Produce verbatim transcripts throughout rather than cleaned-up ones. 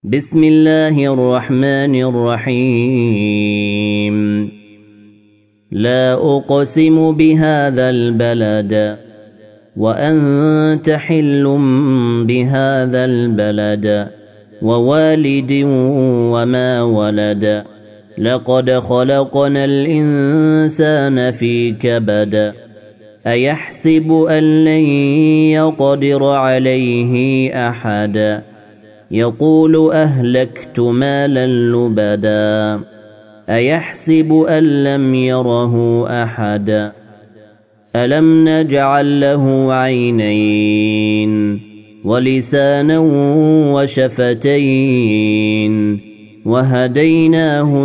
بسم الله الرحمن الرحيم لا أقسم بهذا البلد وأنت حل بهذا البلد ووالد وما ولد لقد خلقنا الإنسان في كبد أيحسب أن لن يقدر عليه أحد يقول أهلكت مالا لبدا أيحسب أن لم يره أحد ألم نجعل له عينين ولسانا وشفتين وهديناه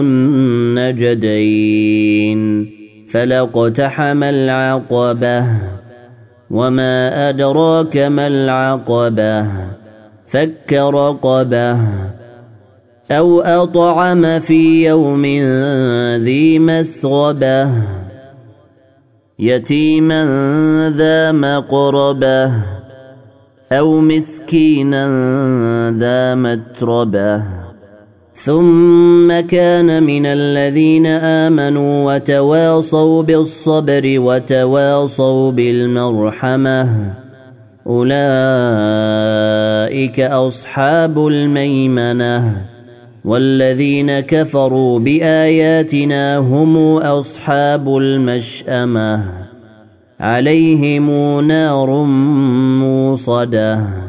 النجدين فلاقتحم العقبة وما أدراك ما العقبة فك رقبة أو أطعم في يوم ذي مسغبة يتيما ذا مقربة أو مسكينا ذا متربة ثم كان من الذين آمنوا وتواصوا بالصبر وتواصوا بالمرحمة أولئك أصحاب الميمنة والذين كفروا بآياتنا هم أصحاب المشأمة عليهم نار موصده